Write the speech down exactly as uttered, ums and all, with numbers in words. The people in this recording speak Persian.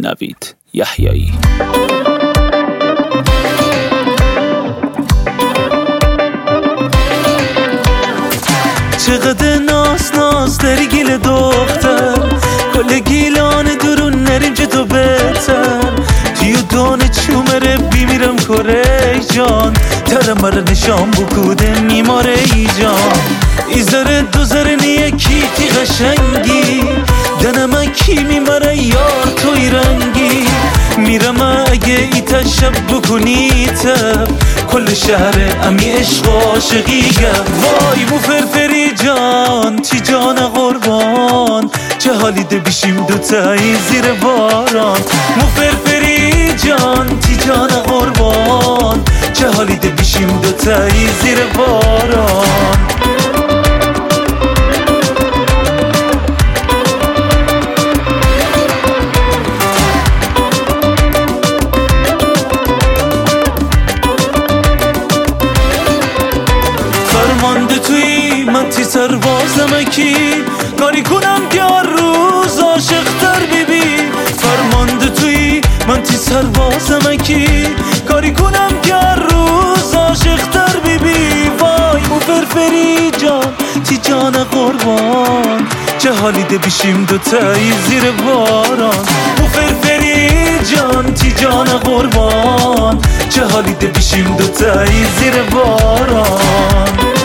نوید یحیایی. چقدر ناز ناز داری گیل دختر، کل گیلان درون نریم چه تو بهتر. توی دانه چومره بیمیرم کره جان، ترم مرا نشان بکوده میماره ای جان. ایزاره دوزاره نیه کی تی قشنگی، دنم کی میماره یار توی رنگی. میرم اگه ای تشب بکنی تب، کل شهر امی عشق و عاشقی گم. وای مو فرفری جان تی جان قربان، چه حالی ده بیشیم دوتایی زیر باران. مو فرفری جان تی جان قربان، چه حالی ده بیشیم دوتایی زیر باران. فرمانده توی من تی سربازم کی، کاری کنم که هر روز عاشق‌تر بیبی. فرمانده توی من تی سربازم کی، کاری کنم که هر روز عاشق‌تر بیبی. وای مو فرفری جان تی جان قربان، چه حالی ده بیشیم دوتایی زیر باران. مو فرفری جان تی جان قربان، چه حالی ده بیشیم دوتایی زیر باران.